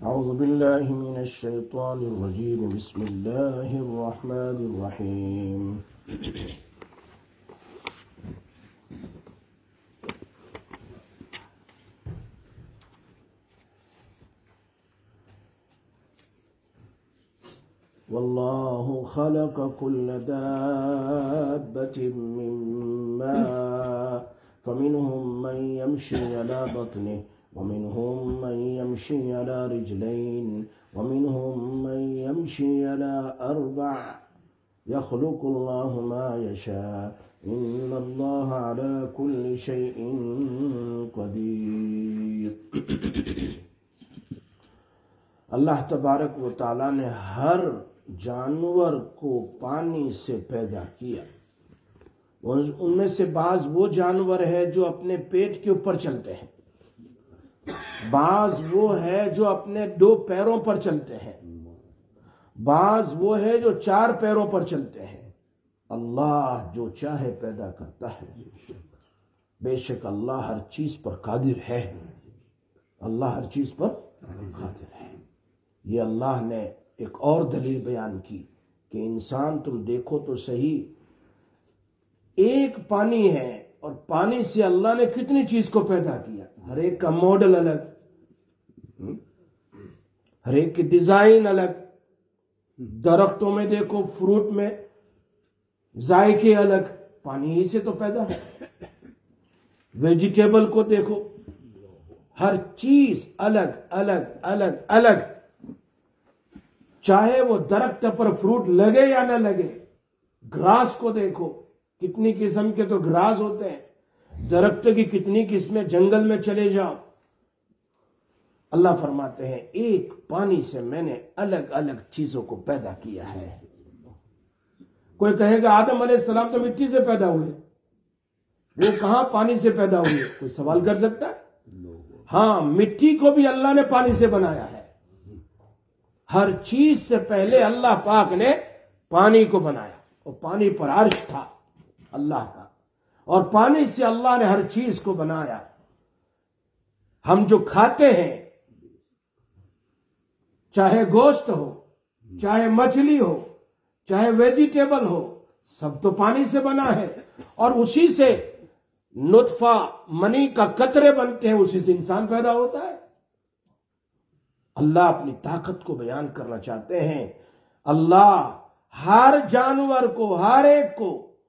اعوذ باللہ من الشیطان الرجیم بسم اللہ الرحمن الرحیم واللہ خلق كل دابة من ماء فمنهم من يمشي على بطنه ومنهم من يمشي على رجلين ومنهم من يمشي على أربع يخلق الله ما يشاء إن الله على كل شيء قدير. اللہ تبارک و تعالیٰ نے ہر جانور کو پانی سے پیدا کیا. ان میں سے بعض وہ جانور ہے جو اپنے پیٹ کے اوپر چلتے ہیں، بعض وہ ہے جو اپنے 2 پیروں پر چلتے ہیں، بعض وہ ہے جو 4 پیروں پر چلتے ہیں. اللہ جو چاہے پیدا کرتا ہے. بے شک اللہ ہر چیز پر قادر ہے. اللہ ہر چیز پر قادر ہے. یہ اللہ نے ایک اور دلیل بیان کی کہ انسان تم دیکھو تو صحیح، ایک پانی ہے اور پانی سے اللہ نے کتنی چیز کو پیدا کیا. ہر ایک کا ماڈل الگ، ہر ایک کی ڈیزائن الگ. درختوں میں دیکھو، فروٹ میں ذائقے الگ، پانی ہی سے تو پیدا ہے. ویجیٹیبل کو دیکھو، ہر چیز الگ الگ الگ الگ، چاہے وہ درخت پر فروٹ لگے یا نہ لگے. گراس کو دیکھو، کتنی قسم کے تو گراس ہوتے ہیں، درخت کی کتنی قسمیں. جنگل میں چلے جاؤ، اللہ فرماتے ہیں ایک پانی سے میں نے الگ الگ چیزوں کو پیدا کیا ہے. کوئی کہے گا آدم علیہ السلام تو مٹی سے پیدا ہوئے، وہ کہاں پانی سے پیدا ہوئے؟ کوئی سوال کر سکتا ہے؟ ہاں، مٹی کو بھی اللہ نے پانی سے بنایا ہے. ہر چیز سے پہلے اللہ پاک نے پانی کو بنایا، اور پانی پر عرش تھا اللہ کا، اور پانی سے اللہ نے ہر چیز کو بنایا. ہم جو کھاتے ہیں، چاہے گوشت ہو، چاہے مچھلی ہو، چاہے ویجیٹیبل ہو، سب تو پانی سے بنا ہے. اور اسی سے نطفہ منی کا قطرے بنتے ہیں، اسی سے انسان پیدا ہوتا ہے. اللہ اپنی طاقت کو بیان کرنا چاہتے ہیں. اللہ ہر جانور کو، ہر ایک کو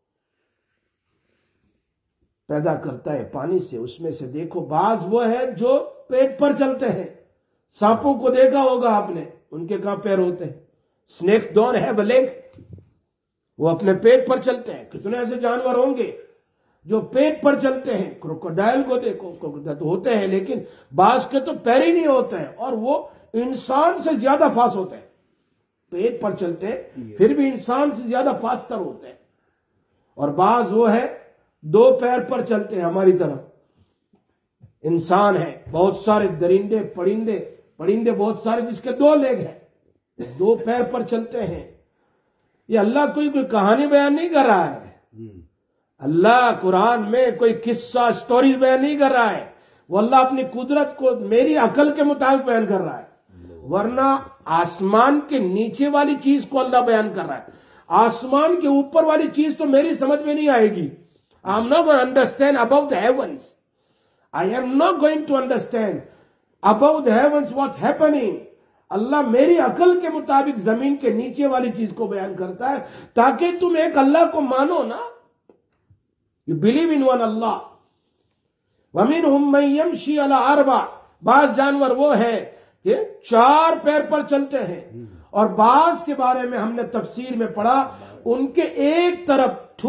پیدا کرتا ہے پانی سے. اس میں سے دیکھو بعض وہ ہے جو پیٹ پر چلتے ہیں. سانپوں کو دیکھا ہوگا آپ نے، ان کے کہاں پیر ہوتے ہیں؟ Snakes don't have a leg. وہ اپنے پیٹ پر چلتے ہیں. کتنے ایسے جانور ہوں گے جو پیٹ پر چلتے ہیں؟ کروکوڈائل کو دیکھو، کروکوڈائل تو ہوتے ہیں لیکن بعض کے تو پیر ہی نہیں ہوتے ہیں، اور وہ انسان سے زیادہ فاسٹ ہوتے ہیں. پیٹ پر چلتے ہیں پھر بھی انسان سے زیادہ فاسٹر ہوتے ہیں. اور بعض وہ ہے 2 پیر پر چلتے ہیں، ہماری طرح انسان ہے. بہت سارے درندے، پرندے بہت سارے جس کے 2 لیگ ہیں، 2 پیر پر چلتے ہیں. یہ اللہ کوئی کہانی بیان نہیں کر رہا ہے. اللہ قرآن میں کوئی قصہ سٹوریز بیان نہیں کر رہا ہے. وہ اللہ اپنی قدرت کو میری عقل کے مطابق بیان کر رہا ہے. ورنہ آسمان کے نیچے والی چیز کو اللہ بیان کر رہا ہے. آسمان کے اوپر والی چیز تو میری سمجھ میں نہیں آئے گی. I am not going to understand above the heavens. I am not going to understand above the heavens what's happening. اللہ میری عقل کے مطابق زمین کے نیچے والی چیز کو بیان کرتا ہے تاکہ تم ایک اللہ کو مانو نا. You believe in one Allah. وَمِنْهُمْ مَنْ يَمْشِي عَلَىٰ 4. بعض جانور وہ ہے کہ 4 پیر پر چلتے ہیں، اور بعض کے بارے میں ہم نے تفسیر میں پڑھا ان کے ایک طرف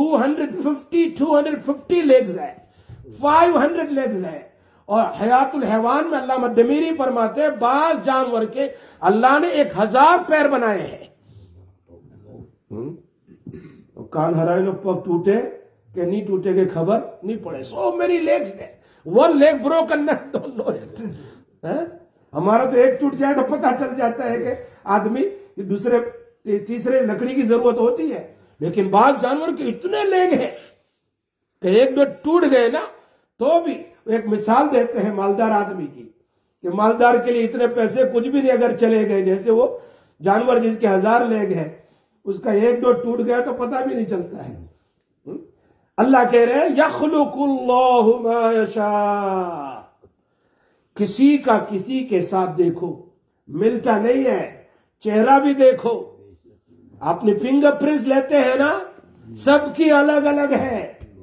250 لیگز ہے، 500 لیگز ہے. اور حیات الحیوان میں علامہ دمیری فرماتے ہیں بعض جانور کے اللہ نے 1000 پیر بنائے ہیں. کان ہرائے لوگ پگ ٹوٹے کہ نہیں ٹوٹے گے خبر نہیں پڑے. سو میری لیگز ہے. 1 leg broken, don't know it. ہمارا تو ایک ٹوٹ جائے تو پتہ چل جاتا ہے کہ آدمی دوسرے تیسرے لکڑی کی ضرورت ہوتی ہے. لیکن بعض جانور کے اتنے لیگ ہیں کہ 1-2 ٹوٹ گئے نا تو بھی. ایک مثال دیتے ہیں مالدار آدمی کی کہ مالدار کے لیے اتنے پیسے کچھ بھی نہیں اگر چلے گئے، جیسے وہ جانور جس کے 1000 لیگ ہے اس کا 1-2 ٹوٹ گیا تو پتہ بھی نہیں چلتا ہے۔ اللہ کہہ رہے ہیں یخلق اللہ ما یشاء، کسی کا کسی کے ساتھ دیکھو ملتا نہیں ہے، چہرہ بھی دیکھو، اپنی فنگر پرنٹس لیتے ہیں نا، سب کی الگ الگ ہے،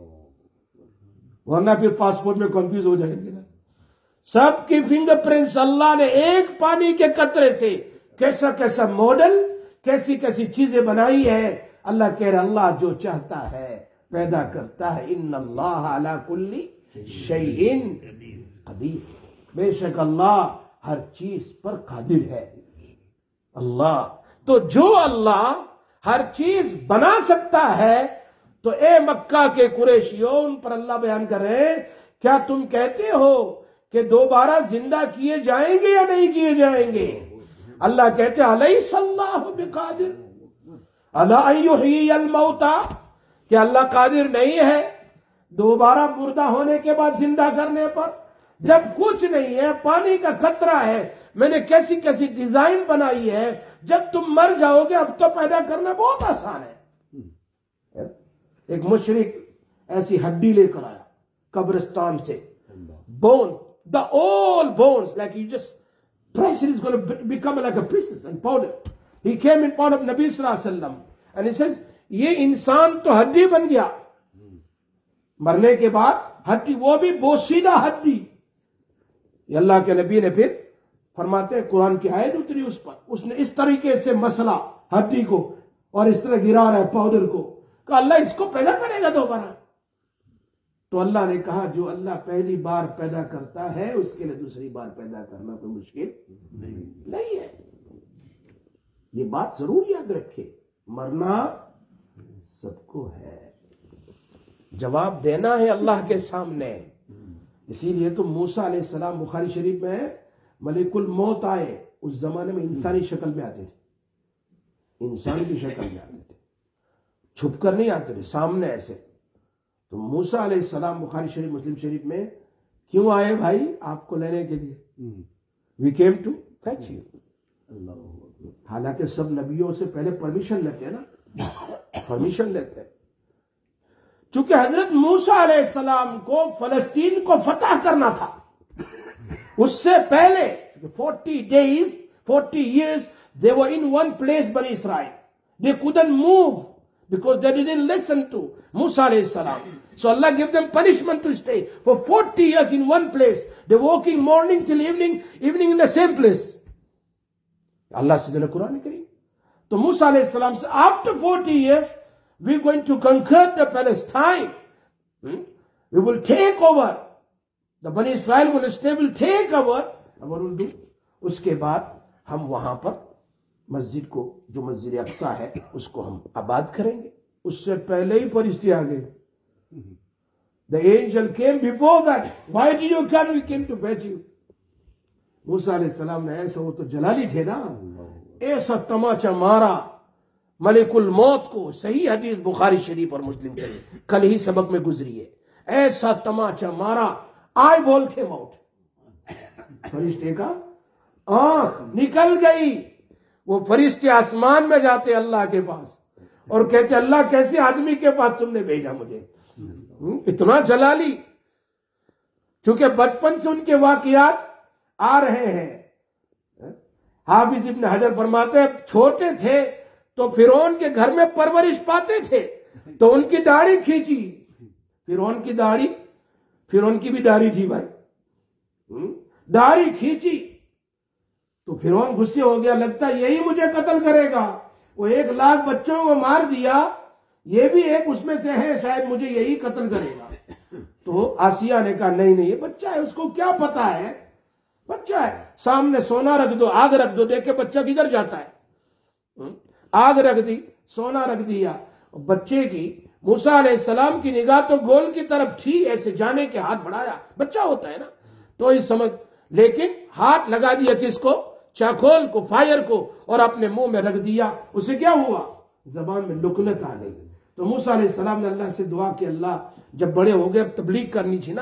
ورنہ پھر پاسپورٹ میں کنفیوز ہو جائیں گے نا۔ سب کی فنگر پرنٹس اللہ نے ایک پانی کے قطرے سے کیسا کیسا ماڈل، کیسی کیسی چیزیں بنائی ہے۔ اللہ کہہ رہے اللہ جو چاہتا ہے پیدا کرتا ہے، ان اللہ علی کل شیء قدیر، بے شک اللہ ہر چیز پر قادر ہے۔ اللہ تو جو اللہ ہر چیز بنا سکتا ہے، تو اے مکہ کے قریشیوں، ان پر اللہ بیان کر رہے ہیں، کیا تم کہتے ہو کہ دوبارہ زندہ کیے جائیں گے یا نہیں کیے جائیں گے؟ اللہ کہتے ہیں الیس اللہ بقادر علی ان یحیی الموتى، کہ اللہ قادر نہیں ہے دوبارہ مردہ ہونے کے بعد زندہ کرنے پر؟ جب کچھ نہیں ہے، پانی کا قطرہ ہے، میں نے کیسی کیسی ڈیزائن بنائی ہے، جب تم مر جاؤ گے اب تو پیدا کرنا بہت آسان ہے۔ ایک مشرک ایسی ہڈی لے کر آیا قبرستان سے، bone, the all bones, like you just press it, is going to become like a pieces and powder. He came in front of Nabi sallallahu alaihi wasallam and he says, یہ انسان تو ہڈی بن گیا، مرنے کے بعد ہڈی، وہ بھی بوسیدہ ہڈی۔ یہ اللہ کے نبی نے پھر فرماتے ہیں قرآن کی آیت اتری اس پر، اس نے اس طریقے سے مسئلہ ہڈی کو اور اس طرح گرا رہا ہے پاؤڈر کو، کہ اللہ اس کو پیدا کرے گا دوبارہ؟ تو اللہ نے کہا جو اللہ پہلی بار پیدا کرتا ہے اس کے لیے دوسری بار پیدا کرنا کوئی مشکل نہیں ہے۔ یہ بات ضرور یاد رکھے، مرنا سب کو ہے، جواب دینا ہے اللہ کے سامنے۔ اسی لیے تو موسیٰ علیہ السلام بخاری شریف میں ملک الموت آئے، اس زمانے میں انسانی شکل میں آتے تھے، انسان کی شکل میں آتے تھے، چھپ کر نہیں آتے تھے، سامنے ایسے۔ تو موسیٰ علیہ السلام بخاری شریف مسلم شریف میں کیوں آئے بھائی؟ آپ کو لینے کے لیے، we came to fetch you. حالانکہ سب نبیوں سے پہلے پرمیشن لیتے ہیں نا، پرمیشن لیتے ہیں، چونکہ حضرت موسیٰ علیہ السلام کو فلسطین کو فتح کرنا تھا، اس سے پہلے 40 years they were in one place, Bani Israel. They couldn't move because they didn't listen to Musa alayhi salam. So Allah gave them punishment to stay for 40 years in one place. They're walking morning till evening in the same place. Allah said in the Quran Kareem. So Musa alayhi salam said, after 40 years, we're going to conquer the Palestine. We will take over. The Bani Israel will stay, will take over. And what will do? اس کے بعد ہم وہاں پر مسجد کو، جو مسجد اقصیٰ ہے، اس کو ہم آباد کریں گے۔ اس سے پہلے ہی فرشتے آ گئے۔ The angel came before that. Why did you come? We came to fetch you. موسیٰ علیہ السلام نے ایسا، وہ تو جلالی تھے نا، ایسا تماچا مارا ملک الموت کو۔ صحیح حدیث بخاری شریف اور مسلم شریف کل ہی سبق میں گزری ہے۔ ایسا تماچا مارا، آئی بول کے موت، فرشتے کا آنکھ نکل گئی۔ وہ فرشتے آسمان میں جاتے اللہ کے پاس اور کہتے اللہ کیسے آدمی کے پاس تم نے بھیجا مجھے، اتنا جلالی۔ چونکہ بچپن سے ان کے واقعات آ رہے ہیں۔ حافظ ابن حجر فرماتے ہیں چھوٹے تھے تو فرعون کے گھر میں پرورش پاتے تھے، تو ان کی داڑھی کھینچی، فرعون کی داڑھی، فرعون کی بھی داڑھی تھی بھائی، داڑھی کھینچی تو فرعون غصے ہو گیا، لگتا یہی مجھے قتل کرے گا، وہ 1 لاکھ بچوں کو مار دیا، یہ بھی ایک اس میں سے ہے، شاید مجھے یہی قتل کرے گا۔ تو آسیہ نے کہا نہیں نہیں، یہ بچہ ہے، اس کو کیا پتا ہے، بچہ ہے، سامنے سونا رکھ دو، آگ رکھ دو، دیکھے بچہ کدھر جاتا ہے۔ آگ رکھ دی، سونا رکھ دیا، بچے کی موسیٰ علیہ السلام کی نگاہ تو گول کی طرف تھی، ایسے جانے کے ہاتھ بڑھایا، بچہ ہوتا ہے نا تو اس سمجھ، لیکن ہاتھ لگا دیا کس کو؟ چاکول کو، فائر کو، اور اپنے منہ میں رکھ دیا۔ اسے کیا ہوا؟ زبان میں لکنت آ گئی۔ تو موسیٰ علیہ السلام نے اللہ سے دعا کہ اللہ جب بڑے ہو گئے اب تبلیغ کرنی تھی نا،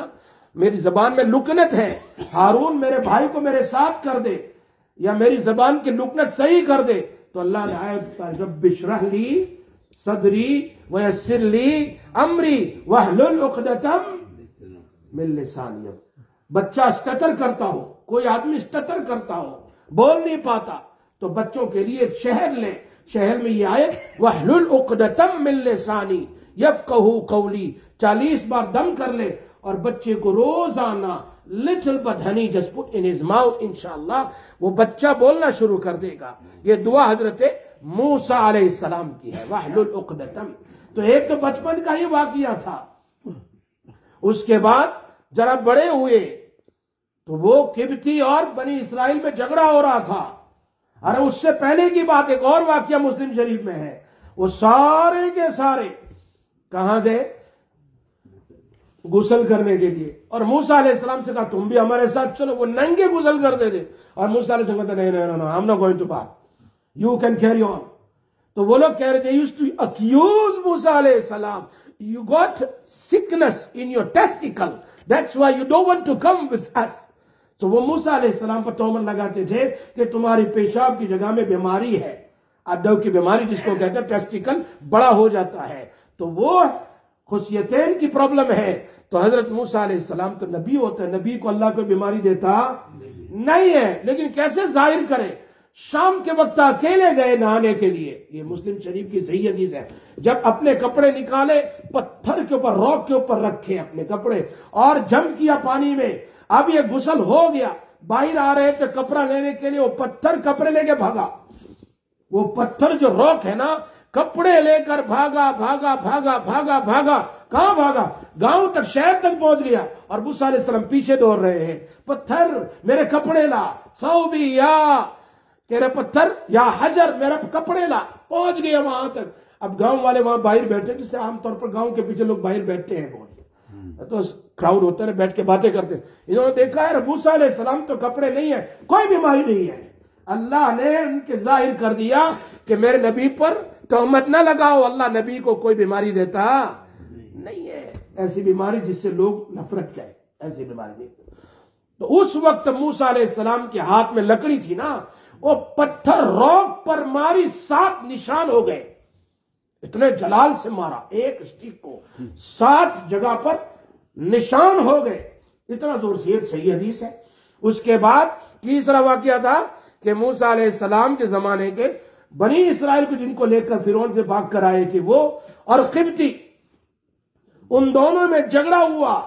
میری زبان میں لکنت ہے، ہارون میرے بھائی کو میرے ساتھ کر دے یا میری زبان کی لکنت صحیح کر دے. تو اللہ نے آیت رب اشرح لی صدری ویسر لی امری واحلل عقدۃ من لسانی. بچہ اسٹٹر کرتا ہو، کوئی آدمی اسٹٹر کرتا ہو، بول نہیں پاتا، تو بچوں کے لیے شہر لیں. شہر میں یہ آیت واحلل عقدۃ من لسانی یفقہوا قولی 40 بار دم کر لے، اور بچے کو روزانہ little but honey just put in his mouth، انشاءاللہ وہ بچہ بولنا شروع کر دے گا. یہ دعا حضرت موسیٰ علیہ السلام کی ہے، واحلل عقدۃ. تو ایک تو بچپن کا ہی واقعہ تھا. اس کے بعد ذرا بڑے ہوئے تو وہ قبطی اور بنی اسرائیل میں جھگڑا ہو رہا تھا. ارے اس سے پہلے کی بات ایک اور واقعہ مسلم شریف میں ہے. وہ سارے کے سارے کہاں گئے؟ غسل کرنے کے لیے. اور موسیٰ علیہ السلام سے کہا تم بھی ہمارے ساتھ چلو. وہ ننگے غسل کرتے تھے، اور موسیٰ علیہ السلام کہتے نہیں I'm not going to bath, you can carry on. تو وہ لوگ کہہ رہے تھے used to accuse موسیٰ علیہ السلام, you got sickness in your testicle, that's why you don't want to come with us. تو وہ موسیٰ علیہ السلام پر تہمت لگاتے تھے کہ تمہاری پیشاب کی جگہ میں بیماری ہے، ادو کی بیماری جس کو کہتے ہیں ٹیسٹیکل بڑا ہو جاتا ہے، تو وہ خصیتین کی پرابلم ہے. تو حضرت موسیٰ علیہ السلام تو نبی ہوتا ہے، نبی کو اللہ کوئی بیماری دیتا نہیں ہے، لیکن کیسے ظاہر کرے؟ شام کے وقت اکیلے گئے نہانے کے لیے. یہ مسلم شریف کی صحیح حدیث ہے. جب اپنے کپڑے نکالے پتھر کے اوپر، راک کے اوپر رکھے اپنے کپڑے اور جم کیا پانی میں. اب یہ غسل ہو گیا، باہر آ رہے تھے کپڑا لینے کے لیے، وہ پتھر کپڑے لے کے بھاگا. وہ پتھر جو راک ہے نا، کپڑے لے کر بھاگا بھاگا بھاگا بھاگا بھاگا. کہاں بھاگا؟ گاؤں تک، شہر تک پہنچ گیا. اور موسیٰ علیہ السلام پیچھے دوڑ رہے ہیں، پتھر میرے کپڑے لا، ثوبی یا کہہ رہے پتھر یا حجر میرا کپڑے لا. پہنچ گیا وہاں تک. اب گاؤں والے وہاں باہر بیٹھے، جس سے عام طور پر گاؤں کے پیچھے لوگ باہر بیٹھتے ہیں، تو کراؤڈ ہوتا ہے، بیٹھ کے باتیں کرتے ہیں. انہوں نے دیکھا ہے موسیٰ علیہ السلام تو کپڑے نہیں ہے، کوئی بیماری نہیں ہے. اللہ نے ان کے ظاہر کر دیا کہ میرے نبی پر تہمت نہ لگاؤ، اللہ نبی کو کوئی بیماری دیتا نہیں ہے، ایسی بیماری جس سے لوگ نفرت کریں، ایسی بیماری نہیں. تو اس وقت موسیٰ علیہ السلام کے ہاتھ میں لکڑی تھی نا، وہ پتھر راک پر ماری، 7 نشان ہو گئے. اتنے جلال سے مارا ایک اسٹیک کو، 7 جگہ پر نشان ہو گئے. اتنا زور سے، ایک صحیح حدیث ہے. اس کے بعد تیسرا واقعہ تھا کہ موسیٰ علیہ السلام کے زمانے کے بنی اسرائیل کو جن کو لے کر فرعون سے بھاگ کر آئے تھے وہ اور قبطی، ان دونوں میں جھگڑا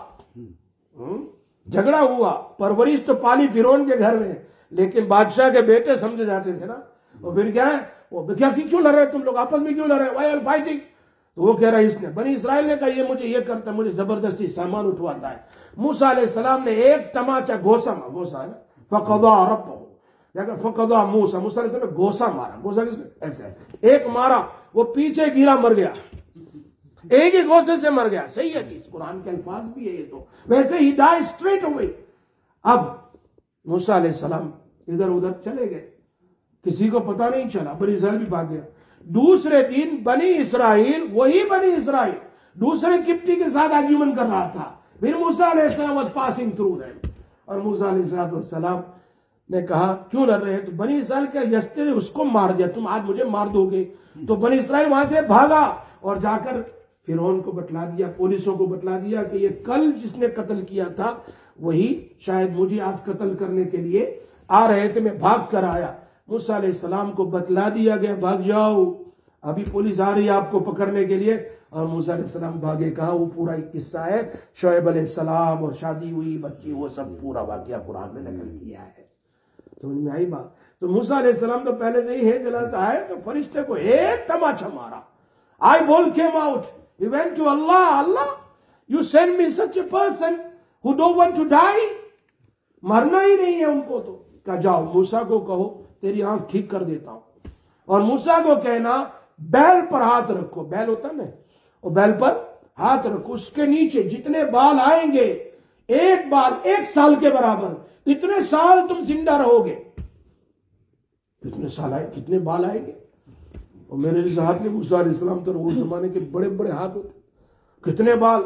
ہوا. پرورش تو پالی فرعون کے گھر میں، لیکن بادشاہ کے بیٹے سمجھے جاتے تھے نا. وہ پھر کیا ہے، وہ کیوں لڑ رہے تم لوگ آپس میں، کیوں لڑ رہے؟ Why are fighting. تو وہ کہہ رہا ہے اس نے، بنی اسرائیل نے کہا یہ مجھے یہ کرتا ہے، مجھے زبردستی سامان اٹھواتا ہے. موسیٰ علیہ السلام نے ایک تماچا گھوسا ہے نا، فقضا ربہ، فقضا موسیٰ علیہ السلام نے گھوسا مارا. گھوسا کس نے؟ ایسے ایک مارا، وہ پیچھے گرا، مر گیا. ایک ہی گھوسے سے مر گیا. صحیح حدیث، قرآن کے الفاظ بھی ہے یہ. تو ویسے ہی ڈائی اسٹریٹ ہوئی. اب موسیٰ علیہ السلام ادھر ادھر چلے گئے، کسی کو پتہ نہیں چلا، بنی اسرائیل بھی بھاگ گیا. دوسرے دن بنی اسرائیل دوسرے قبطی کے ساتھ آرگیومنٹ کر رہا تھا. پھر موسیٰ علیہ السلام was passing through them، اور موسیٰ علیہ السلام نے کہا کیوں لڑ رہے ہیں؟ تو بنی اسرائیل کا یستے نے اس کو مار دیا، تم آج مجھے مار دو گے. تو بنی اسرائیل وہاں سے بھاگا اور جا کر فرعون کو بتلا دیا، پولیسوں کو بتلا دیا کہ یہ کل جس نے قتل کیا تھا وہی شاید مجھے آج قتل کرنے کے لیے آ رہے تھے، میں بھاگ کر آیا. موسیٰ علیہ السلام کو بتلا دیا گیا بھاگ جاؤ، ابھی پولیس آ رہی ہے آپ کو پکڑنے کے لیے. اور موسیٰ علیہ السلام بھاگے. کہا وہ پورا ایک قصہ ہے، شعیب علیہ السلام اور شادی ہوئی بچی، وہ سب پورا واقعہ قرآن میں نقل کیا ہے. سمجھ میں آئی بات؟ تو موسیٰ علیہ السلام تو پہلے سے ہی ہے جلاتا ہے، تو فرشتے کو ایک تماچا مارا. I ball came out. He went to Allah, you send me such a person who don't want to die. مرنا ہی نہیں ہے ان کو. تو کہا جاؤ موسیٰ کو کہو تیری آنکھ ٹھیک کر دیتا ہوں. اور موسیٰ کو کہنا بیل پر ہاتھ رکھو، بیل ہوتا ہے نا، وہ بیل پر ہاتھ رکھو، اس کے نیچے جتنے بال آئیں گے، ایک بال 1 سال کے برابر، اتنے سال تم زندہ رہو گے. کتنے سال آئے، کتنے بال آئیں گے؟ اور میرے اس ہاتھ میں موسیٰ علیہ السلام تو اس زمانے کے بڑے بڑے ہاتھ ہوتے، کتنے بال؟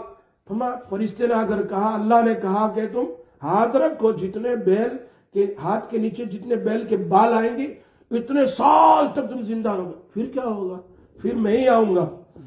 فرشتے نے اگر کہا, اللہ نے کہا کہ تم ہاتھ رکھو, جتنے بیل کے ہاتھ کے نیچے جتنے بیل کے بال آئیں گے اتنے سال تک تم زندہ رہو گے. پھر کیا ہوگا؟ پھر میں ہی آؤں گا.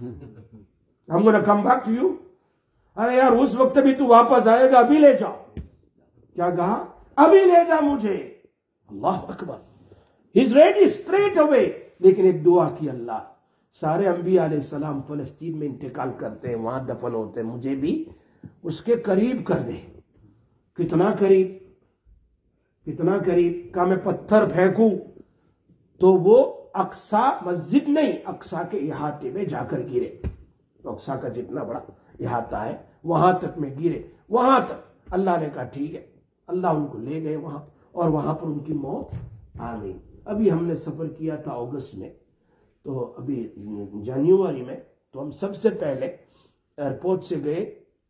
I'm gonna come back to you. ارے یار اس وقت بھی تو واپس آئے گا, ابھی لے جاؤ. کیا کہا؟ ابھی لے جا مجھے. اللہ اکبر. He's ready straight away. لیکن ایک دعا کی اللہ, سارے انبیاء علیہ السلام فلسطین میں انتقال کرتے ہیں, وہاں دفن ہوتے ہیں, مجھے بھی اس کے قریب کر دے. کتنا قریب, کتنا قریب کہ میں پتھر پھینکوں تو وہ اقصا مسجد نہیں, اقصا کے احاطے میں جا کر گرے. تو اقصا کا جتنا بڑا احاطہ ہے وہاں تک میں گرے, وہاں تک. اللہ نے کہا ٹھیک ہے. اللہ ان کو لے گئے وہاں, اور وہاں پر ان کی موت آ گئی. ابھی ہم نے سفر کیا تھا اگست میں, تو ابھی جنوری میں, تو ہم سب سے پہلے ایئرپورٹ سے گئے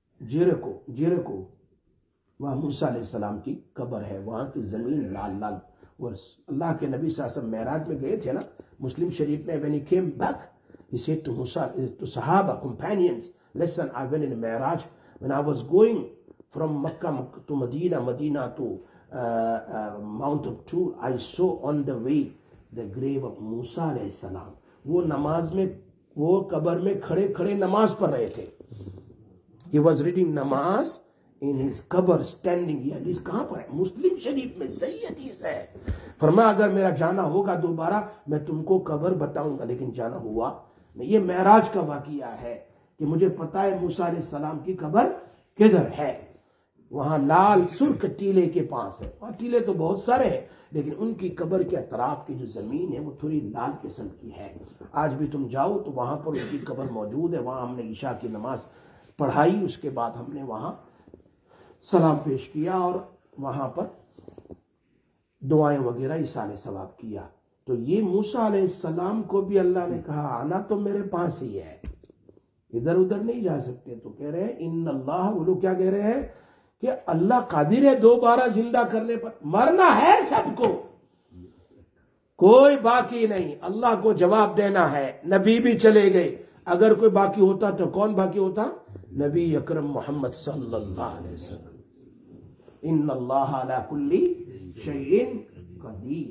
جیریکو. وہاں موسیٰ علیہ السلام کی قبر ہے, وہاں کی زمین لال لال. اور اللہ کے نبی صلی اللہ علیہ وسلم معراج میں گئے تھے نا, مسلم شریف میں, when he came back he said to Musa, to Sahaba companions, listen, I went in Mi'raj when I was going from Makkah to Medina to Mount of Tur, I saw on the way the grave of Musa علیہ السلام. وہ نماز میں, وہ قبر میں کھڑے کھڑے نماز پڑھ رہے تھے. He was reading نماز in his قبر standing. یہ حدیث کہاں پر ہے؟ مسلم شریف میں, صحیح حدیث ہے. فرمایا اگر میرا جانا ہوگا دوبارہ میں تم کو قبر بتاؤں گا, لیکن جانا ہوا نہیں. یہ معراج کا واقعہ ہے کہ مجھے پتا ہے موسیٰ علیہ السلام کی قبر کدھر ہے. وہاں لال سرخ ٹیلے کے پاس ہے. وہاں ٹیلے تو بہت سارے ہیں, لیکن ان کی قبر کے اطراف کی جو زمین ہے وہ تھوڑی لال قسم کی ہے. آج بھی تم جاؤ تو وہاں پر ان کی قبر موجود ہے. وہاں ہم نے عشاء کی نماز پڑھائی, اس کے بعد ہم نے وہاں سلام پیش کیا اور وہاں پر دعائیں وغیرہ ایصال ثواب کیا. تو یہ موسیٰ علیہ السلام کو بھی اللہ نے کہا آنا تو میرے پاس ہی ہے, ادھر ادھر نہیں جا سکتے. تو کہہ رہے ہیں ان اللہ, وہ لوگ کیا کہہ رہے ہیں کہ اللہ قادر ہے دوبارہ زندہ کرنے پر. مرنا ہے سب کو, کوئی باقی نہیں. اللہ کو جواب دینا ہے. نبی بھی چلے گئے, اگر کوئی باقی ہوتا تو کون باقی ہوتا؟ نبی اکرم محمد صلی اللہ علیہ وسلم. ان اللہ علی کل شیء قدیر.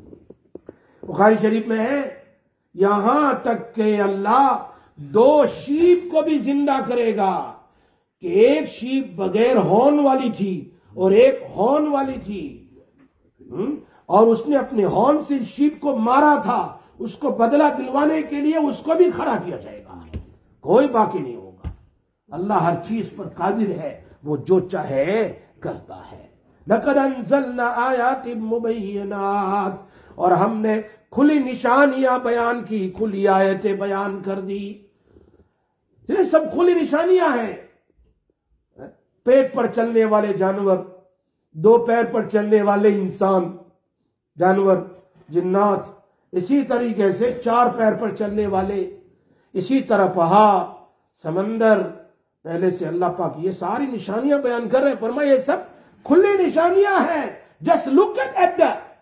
بخاری شریف میں ہے یہاں تک کہ اللہ 2 شیپ کو بھی زندہ کرے گا, کہ ایک شیپ بغیر ہارن والی تھی اور ایک ہارن والی تھی, اور اس نے اپنے ہارن سے شیپ کو مارا تھا. اس کو بدلہ دلوانے کے لیے اس کو بھی کھڑا کیا جائے گا, کوئی باقی نہیں ہوگا. اللہ ہر چیز پر قادر ہے, وہ جو چاہے کرتا ہے. لَقَدْ أَنزَلْنَا آیَاتٍ مُبَيِّنَاتٍ, اور ہم نے کھلی نشانیاں بیان کی, کھلی آیتیں بیان کر دی. یہ سب کھلی نشانیاں ہیں. پیٹ پر چلنے والے جانور, 2 پیر پر چلنے والے انسان, جانور, جنات, اسی طریقے سے 4 پیر پر چلنے والے, اسی طرح پہاڑ, سمندر. پہلے سے اللہ پاک یہ ساری نشانیاں بیان کر رہے ہیں. فرمایا یہ سب کھلی نشانیاں ہیں. Just look at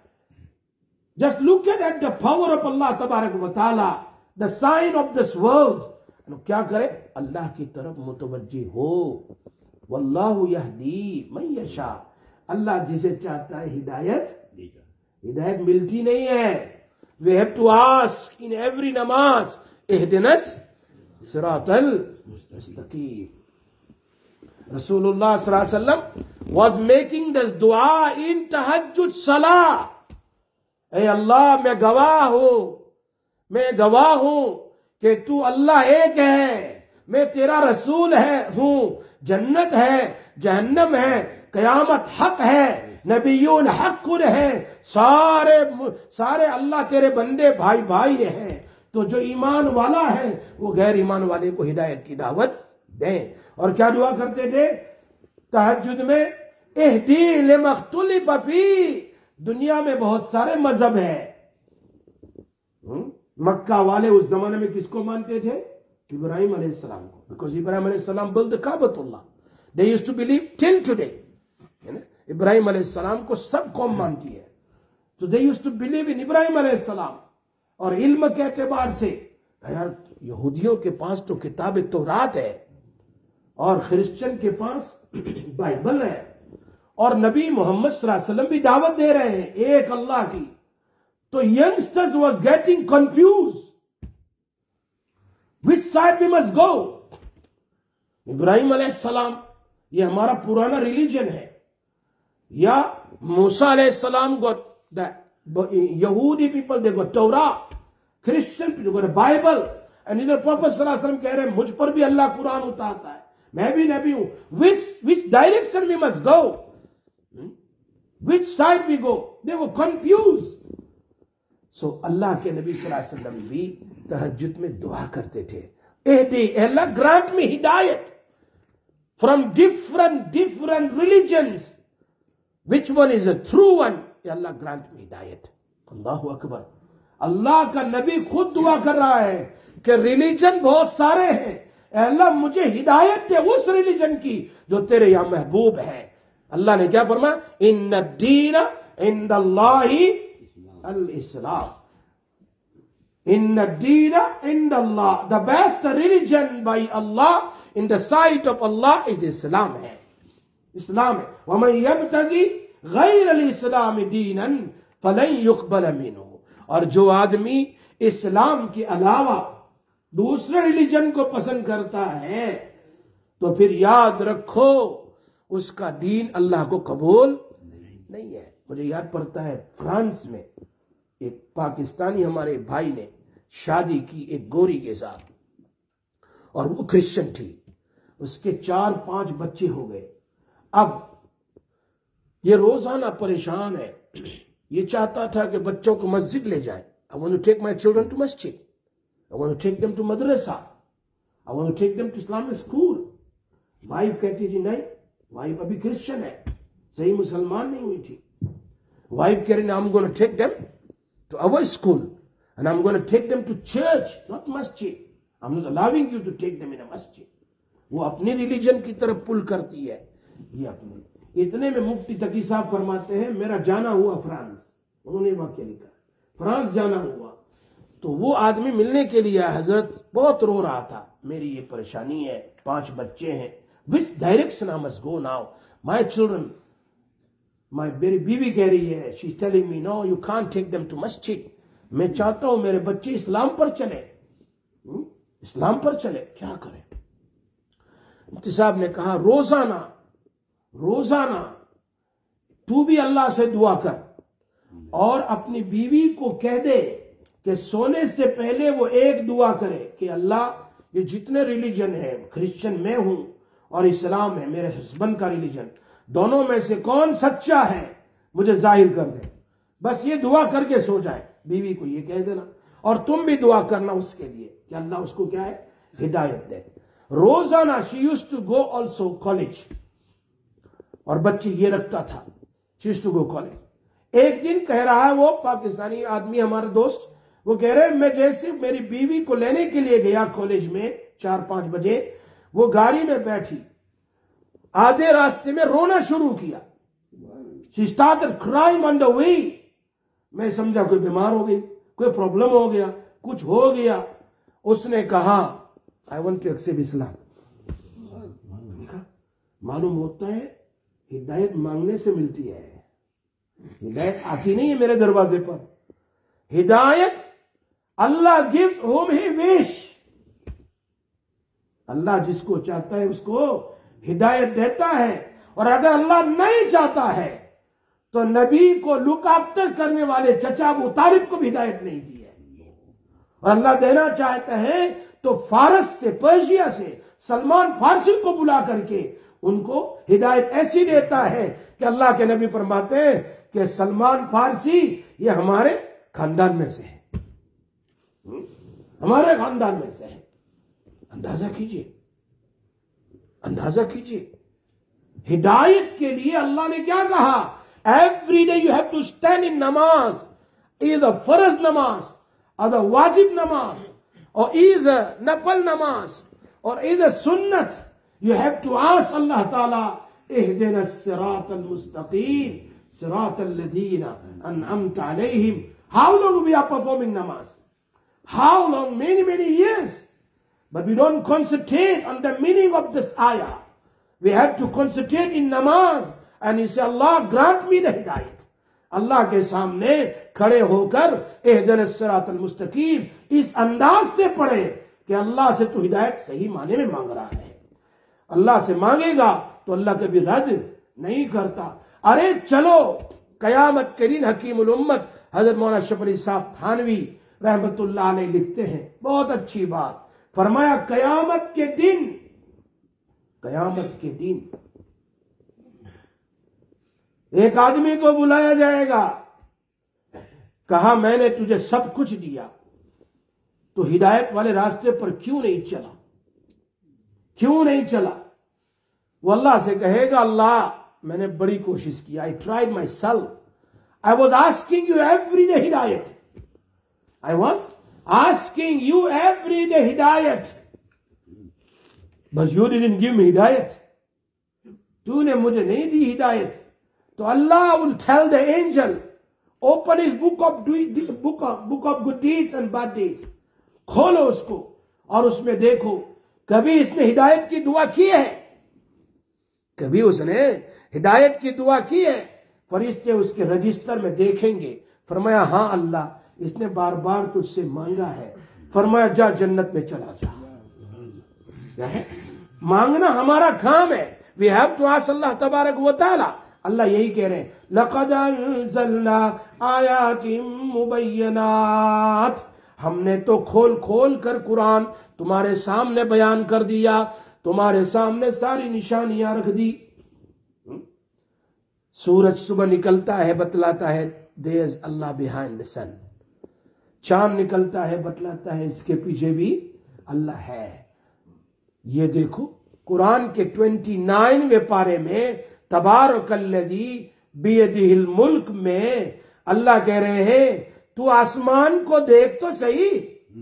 the power of Allah تبارک و تعالی, the sign of this world. کیا کرے؟ اللہ کی طرف متوجہ ہو. واللہ یہدی من یشاء, اللہ جسے چاہتا ہے ہدایت ملتی نہیں ہے. We have to ask in every namaz, اہدنا الصراط المستقیم. رسول اللہ صلی اللہ علیہ وسلم was making this dua in tahajjud salah. اے اللہ میں گواہ ہوں کہ تو اللہ ایک ہے, میں تیرا رسول ہوں. جنت ہے, جہنم ہے, قیامت حق ہے, نبیون حق ہے, سارے اللہ تیرے بندے بھائی ہیں. تو جو ایمان والا ہے وہ غیر ایمان والے کو ہدایت کی دعوت دیں. اور کیا دعا کرتے تھے تہجد میں؟ اہدی لما اختلف فیہ. دنیا میں بہت سارے مذہب ہیں. مکہ والے اس زمانے میں کس کو مانتے تھے؟ ابراہیم علیہ السلام کو. Because ابراہیم علیہ السلام built the Kaabah Allah. They used to believe till today. ابراہیم علیہ السلام کو سب قوم مانتی ہے. So they used to believe in ابراہیم علیہ السلام. اور علم کے اعتبار سے یار یہودیوں کے پاس تو کتاب تورات ہے, اور کرسچن کے پاس بائبل ہے اور نبی محمد صلی اللہ علیہ وسلم بھی دعوت دے رہے ہیں ایک اللہ کی. تو youngsters was getting confused. Which side we must go? ابراہیم علیہ السلام یہ ہمارا پرانا ریلیجن ہے, یا موسیٰ علیہ السلام got یہودی people they got Torah, Christian people got a Bible, and ادھر Prophet صلی اللہ علیہ وسلم کہہ رہے ہیں مجھ پر بھی اللہ قرآن اتارتا ہے, میں بھی نبی ہوں. Which direction we must go? Which side we go? They were confused. So اللہ کے نبی صلی اللہ علیہ وسلم بھی تہجد میں دعا کرتے تھے, اے اللہ grant me ہدایت from different religions. Which one is a true one? A Allah grant me ہدایت. اللہ اکبر. اللہ کا نبی خود دعا کر رہا ہے کہ ریلیجن بہت سارے ہیں, اے اللہ مجھے ہدایت دے اس ریلیجن کی جو تیرے یہاں محبوب ہے. اللہ نے کیا فرمایا؟ ان الدین عند اللہ الاسلام. ان الدین عند اللہ, the best religion by Allah in the sight of Allah is Islam ہے, اسلام ہے. ومن یبتغی غیر الاسلام دینا فلن یقبل منہ. اور جو آدمی اسلام کے علاوہ دوسرے ریلیجن کو پسند کرتا ہے تو پھر یاد رکھو اس کا دین اللہ کو قبول نہیں ہے. مجھے یاد پڑتا ہے فرانس میں ایک پاکستانی ہمارے بھائی نے شادی کی ایک گوری کے ساتھ, اور وہ کرسچن تھی, اس کے 4-5 بچے ہو گئے. اب یہ روزانہ پریشان ہے, یہ چاہتا تھا کہ بچوں کو مسجد لے جائے. I want to take my children to masjid. I want to take them to madrasa. I want to take them to Islamic school. Wife کہتی تھی نہیں, وائف ابھی کرسچن ہے, صحیح مسلمان نہیں ہوئی تھی. وائف کہہ رہی I'm going to take them to our school and I'm going to take them to church, not masjid. I'm not allowing you to take them in a masjid. وہ اپنی ریلیجن کی طرف پل کرتی ہے, یہ اپنی. اتنے میں مفتی تقی صاحب فرماتے ہیں میرا جانا ہوا فرانس, انہوں نے واقعہ لکھا, فرانس جانا ہوا تو وہ آدمی ملنے کے لیے حضرت بہت رو رہا تھا, میری یہ پریشانی ہے, 5 بچے ہیں, which direction I must go now? My children, میری بیوی کہہ رہی ہے, she's telling me no you can't take them to masjid. میں چاہتا ہوں میرے بچے اسلام پر چلے, اسلام پر چلے, کیا کریں؟ مفتی صاحب نے کہا روزانہ تو بھی اللہ سے دعا کر اور اپنی بیوی کو کہہ دے کہ سونے سے پہلے وہ ایک دعا کرے کہ اللہ یہ جتنے ریلیجن ہیں, کرسچن میں ہوں اور اسلام ہے میرے ہسبینڈ کا ریلیجن, دونوں میں سے کون سچا ہے مجھے ظاہر کر دے. بس یہ دعا کر کے سو جائے, بیوی کو یہ کہہ دینا, اور تم بھی دعا کرنا اس کے لیے کہ اللہ اس کو کیا ہے ہدایت دے. روزانہ she used to go also college, اور بچے یہ رکھتا تھا, she used to go college. ایک دن کہہ رہا ہے وہ پاکستانی آدمی ہمارا دوست, وہ کہہ رہے میں جیسے میری بیوی کو لینے کے لیے گیا کالج میں 4-5 بجے, وہ گاڑی میں بیٹھی, آدھے راستے میں رونا شروع کیا. She started crying on the way. میں سمجھا کوئی بیمار ہو گئی, کوئی پرابلم ہو گیا, کچھ ہو گیا. اس نے کہا I want to accept Islam. معلوم ہوتا ہے ہدایت مانگنے سے ملتی ہے, ہدایت آتی نہیں ہے میرے دروازے پر. ہدایت اللہ gives whom he wish. اللہ جس کو چاہتا ہے اس کو ہدایت دیتا ہے, اور اگر اللہ نہیں چاہتا ہے تو نبی کو لک آفٹر کرنے والے چچا ابو طالب کو بھی ہدایت نہیں دی ہے. اور اللہ دینا چاہتا ہے تو فارس سے, پرشیا سے سلمان فارسی کو بلا کر کے ان کو ہدایت ایسی دیتا ہے کہ اللہ کے نبی فرماتے ہیں کہ سلمان فارسی یہ ہمارے خاندان میں سے ہے, ہمارے خاندان میں سے ہے. اندازہ کیجئے ہدایت کے لیے اللہ نے کیا کہا. Every day you have to stand in namaz, either فرض نماز or the واجب نماز or either نفل نماز or either سنت. You have to ask Allah Ta'ala اهدنا الصراط المستقيم صراط الذين أنعمت عليهم. How long we are performing namaz? How long? Many years. But we don't concentrate on the meaning of this ayah. We have to concentrate in namaz and you say, Allah grant me the hidayat. اللہ کے سامنے کھڑے ہو کر اہدنا الصراط المستقیم اس انداز سے پڑھے کہ اللہ سے تو ہدایت صحیح معنی میں مانگ رہا ہے. اللہ سے مانگے گا تو اللہ کبھی رد نہیں کرتا. ارے چلو قیامت کے دن حکیم الامت حضرت مولانا اشرف علی صاحب تھانوی رحمت اللہ علیہ لکھتے ہیں بہت اچھی بات. فرمایا قیامت کے دن ایک آدمی کو بلایا جائے گا, کہا میں نے تجھے سب کچھ دیا تو ہدایت والے راستے پر کیوں نہیں چلا؟ وہ اللہ سے کہے گا اللہ میں نے بڑی کوشش کی, I tried myself. I was asking you every day hidayat. I was asking you every day hidayat. But you didn't give me hidayat. تو نے مجھے نہیں دی ہدایت. تو اللہ will tell the angel, open his book of good deeds and bad deeds. کھولو اس کو اور اس میں دیکھو کبھی اس نے ہدایت کی دعا کی ہے, کبھی اس نے ہدایت کی دعا کی ہے. فرشتے اس کے رجسٹر میں دیکھیں گے. فرمایا ہاں اللہ اس نے بار بار تجھ سے مانگا ہے. فرمایا جا جنت میں چلا جا. کیا ہے مانگنا ہمارا کام ہے. We have to ask اللہ تبارک و تعالی. اللہ یہی کہہ رہے ہیں لَقَدْ أَنزَلْنَا آیَاتٍ مُبَيِّنَاتٍ. ہم نے تو کھول کر قرآن تمہارے سامنے بیان کر دیا, تمہارے سامنے ساری نشانیاں رکھ دی. سورج صبح نکلتا ہے بتلاتا ہے there is Allah behind the sun. چاند نکلتا ہے بتلاتا ہے اس کے پیچھے بھی اللہ ہے. یہ دیکھو قرآن کے 29ویں پارے میں تبارک الذی بیدہ الملک میں اللہ کہہ رہے ہیں تو آسمان کو دیکھ تو صحیح,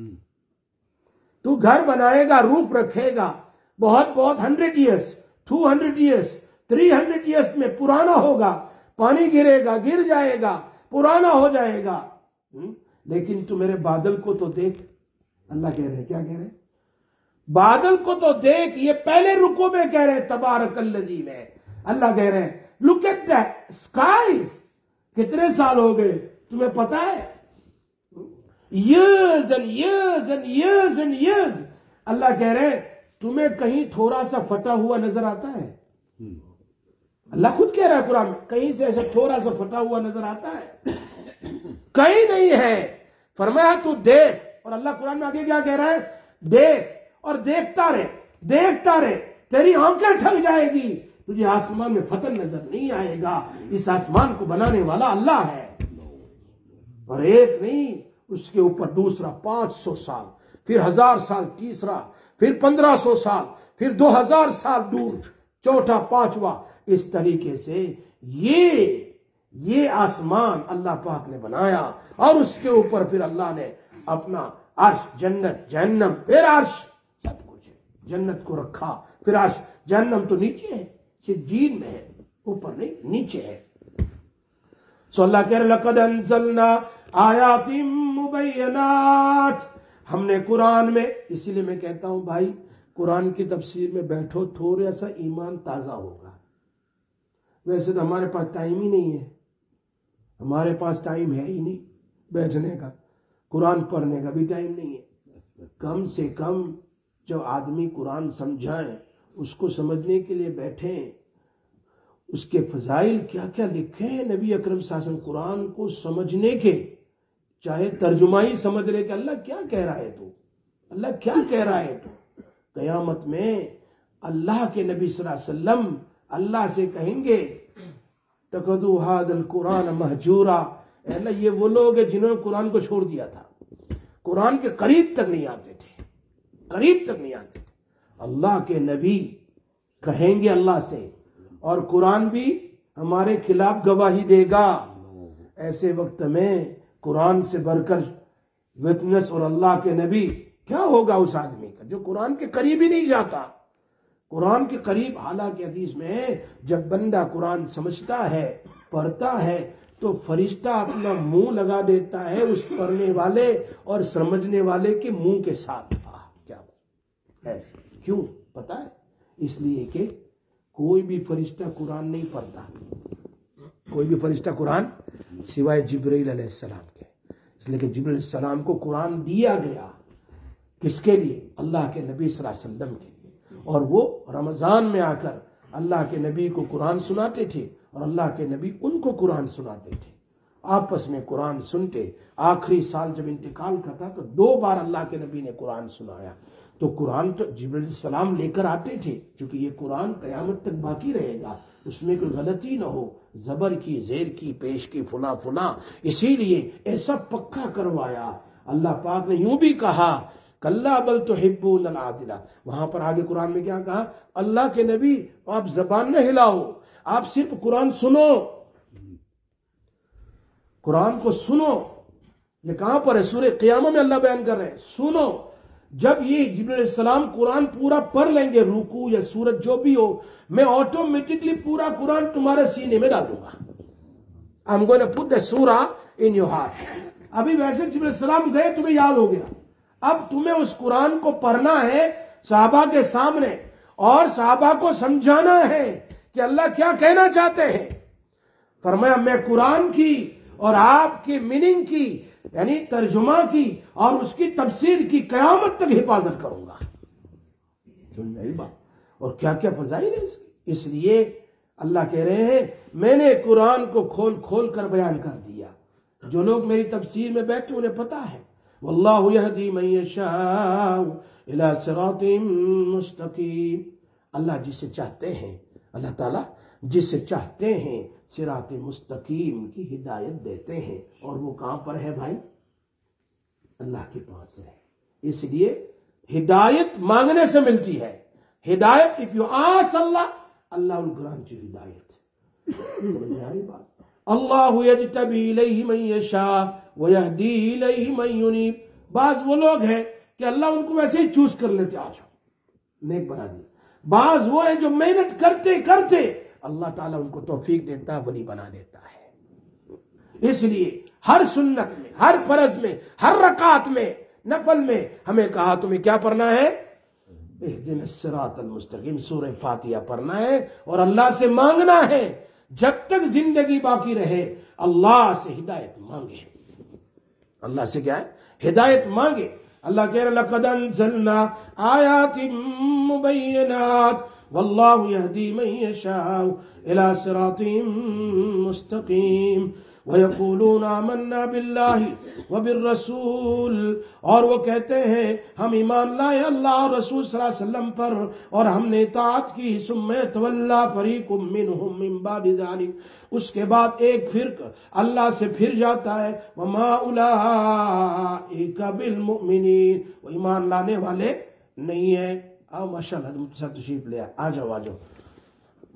تو گھر بنائے گا روف رکھے گا بہت 100 years 200 years 300 years میں پرانا ہوگا, پانی گرے گا گر جائے گا پرانا ہو جائے گا. لیکن تو میرے بادل کو تو دیکھ. اللہ کہہ رہے ہیں کیا کہہ رہے ہیں بادل کو تو دیکھ. یہ پہلے رکوع میں کہہ رہے ہیں تبارک الذی میں. اللہ کہہ رہے ہیں look at the skies. کتنے سال ہو گئے تمہیں پتا ہے؟ years and years and years and years. اللہ کہہ رہے ہیں تمہیں کہیں تھوڑا سا پھٹا ہوا نظر آتا ہے؟ اللہ خود کہہ رہا ہے قرآن میں کہیں سے ایسا تھوڑا سا پھٹا ہوا نظر آتا ہے؟ کہیں نہیں ہے. فرمایا تو دیکھ. اور اللہ قرآن میں آگے کیا کہہ رہا ہے دیکھ اور دیکھتا رہے تیری آنکھیں ٹھک جائے گی, تجھے آسمان میں فتن نظر نہیں آئے گا. اس آسمان کو بنانے والا اللہ ہے. اور ایک نہیں اس کے اوپر دوسرا 500 سال پھر 1000 سال تیسرا پھر 1500 سال پھر 2000 سال دور چوتھا پانچواں. اس طریقے سے یہ آسمان اللہ پاک نے بنایا اور اس کے اوپر پھر اللہ نے اپنا عرش جنت جہنم پھر عرش سب کچھ ہے. جنت کو رکھا پھر عرش. جہنم تو نیچے ہے سجین میں ہے اوپر نہیں نیچے ہے. سو اللہ کہہ رہے لقد انزلنا آیات مبینات. ہم نے قرآن میں, اسی لیے میں کہتا ہوں بھائی قرآن کی تفسیر میں بیٹھو تھوڑا سا ایمان تازہ ہوگا. ویسے تو ہمارے پاس ٹائم ہی نہیں ہے, ہمارے پاس ٹائم ہے ہی نہیں بیٹھنے کا, قرآن پڑھنے کا بھی ٹائم نہیں ہے. کم سے کم جو آدمی قرآن سمجھائیں اس کو سمجھنے کے لیے بیٹھیں, اس کے فضائل کیا کیا لکھے ہیں نبی اکرم صلی اللہ علیہ وسلم قرآن کو سمجھنے کے. چاہے ترجمہ ہی سمجھ لے کہ اللہ کیا کہہ رہا ہے تو, اللہ کیا کہہ رہا ہے تو. قیامت میں اللہ کے نبی صلی اللہ علیہ وسلم اللہ سے کہیں گے تَقَدُوا هَذَا الْقُرْآنَ مَهْجُورًا. اے اللہ یہ وہ لوگ ہیں جنہوں نے قرآن کو چھوڑ دیا تھا, قرآن کے قریب تک نہیں آتے تھے, قریب تک نہیں آتے تھے. اللہ کے نبی کہیں گے اللہ سے اور قرآن بھی ہمارے خلاف گواہی دے گا. ایسے وقت میں قرآن سے بڑھ کر وٹنس اور اللہ کے نبی کیا ہوگا اس آدمی کا جو قرآن کے قریب ہی نہیں جاتا. قرآن کے قریب, حالانکہ حدیث میں جب بندہ قرآن سمجھتا ہے پڑھتا ہے تو فرشتہ اپنا منہ لگا دیتا ہے اس پڑھنے والے اور سمجھنے والے کے منہ کے ساتھ. کیا ایسے کیوں پتا ہے؟ اس لیے کہ کوئی بھی فرشتہ قرآن نہیں پڑھتا، کوئی بھی فرشتہ قرآن سوائے جبرائیل علیہ السلام کے، اس لیے کہ جبرائیل علیہ السلام کو قرآن دیا گیا کس کے لیے؟ اللہ کے نبی صلی اللہ علیہ وسلم کے لیے، اور وہ رمضان میں آ کر اللہ کے نبی کو قرآن سناتے تھے اور اللہ کے نبی ان کو قرآن سناتے تھے، آپس میں قرآن سنتے۔ آخری سال جب انتقال کا تھا تو 2 بار اللہ کے نبی نے قرآن سنایا۔ تو قرآن تو جبرائیل علیہ السلام لے کر آتے تھے، چونکہ یہ قرآن قیامت تک باقی رہے گا، اس میں کوئی غلطی نہ ہو، زبر کی، زیر کی، پیش کی، فلاں فلاں، اسی لیے ایسا پکا کروایا۔ اللہ پاک نے یوں بھی کہا کلا بل تحبون العاجلہ، وہاں پر آگے قرآن میں کیا کہا؟ اللہ کے نبی آپ زبان نہ ہلاؤ، آپ صرف قرآن سنو، قرآن کو سنو۔ یہ کہاں پر ہے؟ سورہ قیامہ میں اللہ بیان کر رہے ہیں، سنو۔ جب یہ جبرائیل علیہ السلام قرآن پورا پڑھ لیں گے، رکوع یا سورت جو بھی ہو، میں آٹومیٹکلی پورا قرآن تمہارے سینے میں ڈالوں گا۔ I'm going to put the surah in your heart۔ ابھی ویسے جبرائیل علیہ السلام گئے، تمہیں یاد ہو گیا، اب تمہیں اس قرآن کو پڑھنا ہے صحابہ کے سامنے، اور صحابہ کو سمجھانا ہے کہ اللہ کیا کہنا چاہتے ہیں۔ فرمایا میں قرآن کی اور آپ کی میننگ کی، یعنی ترجمہ کی اور اس کی تفسیر کی قیامت تک حفاظت کروں گا۔ سمجھ بات؟ اور کیا کیا فضائل ہے اس کی۔ اس لیے اللہ کہہ رہے ہیں میں نے قرآن کو کھول کھول کر بیان کر دیا۔ جو لوگ میری تفسیر میں بیٹھے انہیں پتا ہے، واللہ یہدی من یشاء الی صراط مستقیم، اللہ جسے چاہتے ہیں، اللہ تعالیٰ جسے چاہتے ہیں صراط مستقیم کی ہدایت دیتے ہیں، اور وہ کہاں پر ہے بھائی؟ اللہ کے پاس ہے۔ اس لیے ہدایت مانگنے سے ملتی ہے۔ ہدایت if you ask Allah will grant you ہدایت۔ سمجھ میں آئی بات؟ اللہ یجتبی الیہ من یشاء ویہدی الیہ من ینیب۔ بعض وہ لوگ ہیں کہ اللہ ان کو ویسے ہی چوز کر لیتے، آ جاؤ نیک بنا دیا۔ بعض وہ ہیں جو محنت کرتے کرتے اللہ تعالیٰ ان کو توفیق دیتا ہے، ولی بنا دیتا ہے۔ اس لیے ہر سنت میں، ہر فرض میں، ہر رکعت میں، نفل میں ہمیں کہا تمہیں کیا پڑھنا ہے؟ اہدنا الصراط المستقیم، سورہ فاتحہ پڑھنا ہے اور اللہ سے مانگنا ہے۔ جب تک زندگی باقی رہے اللہ سے ہدایت مانگے۔ اللہ سے کیا ہے؟ ہدایت مانگے۔ اللہ کہہ رہا لقد انزلنا آیات مبینات واللہ یہدی من یشاء الی صراط مستقیم وَيَقُولُونَ آمَنَّا بِاللَّهِ وَبِالرَّسُولِ، اور وہ کہتے ہیں ہم ایمان لائے اللہ اور رسول صلی اللہ علیہ وسلم پر اور ہم نے اطاعت کی، ثُمَّ يَتَوَلَّىٰ فَرِيقٌ مِّنْهُم مِّن بَعْدِ ذَلِكَ، اس کے بعد ایک فرق اللہ سے پھر جاتا ہے۔ وَمَا أُولَٰئِكَ بِالْمُؤْمِنِينَ، وہ ایمان لانے والے نہیں ہیں۔ آؤ ماشاءاللہ تشریف لے آ جاؤ۔